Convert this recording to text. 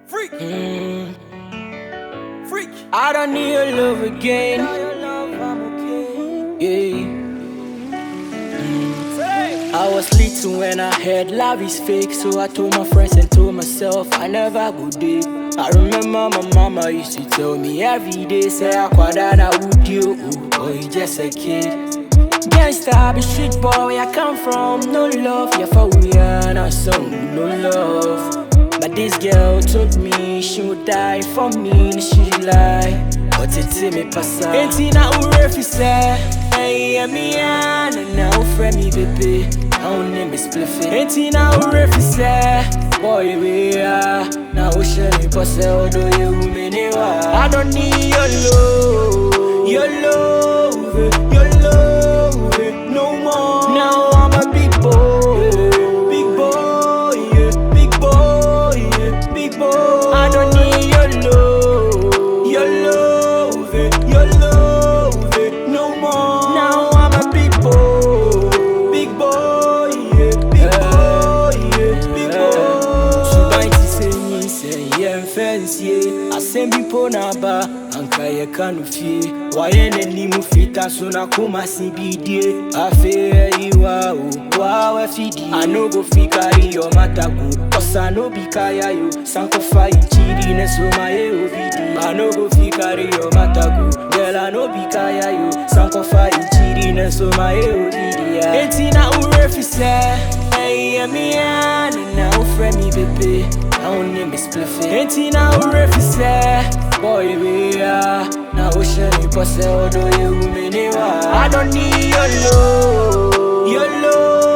Freak. Freak. I don't need your love again. Yeah. I was little when I heard love is fake, so I told my friends and told myself I never go deep. I remember my mama used to tell me every day, say I quadana would you, or you just a kid. Gangsta, I be street boy, I come from no love. Yeah, for we are not some no love. But this girl told me she would die for me, she lie. But it's me passa. Ain't na urefi say, hey, me and now friend me baby. I don't name is spliffy. Ain't na urefi say, boy we are now share me pass odo you me I don't need your love, your love, your love, no more. Now I'm a big boy, big boy, yeah, big boy, yeah, big boy. I don't need your love, your love, your love, no more. Now I'm a big boy, big boy, yeah, big boy, yeah, big boy. So bind to say me say yeah fancy. I send people na ba anka ye kanu fie. Why any mu fita so na kuma si bidie. I feel you wow fidi. I no go fi carry your matter go. Cause I no be kaya you. Sanko fa chidi ne so my ovidi. I no go fi carry your matter go. Girl I no be kaya you. Sanko fa chidi ne so my ovidi. Ain't na urefi say. Hey me and now friend me baby. I don't name is spliffy. Ain't na urefi say. Boy we are now share me pass odo you me I don't need your love, your love.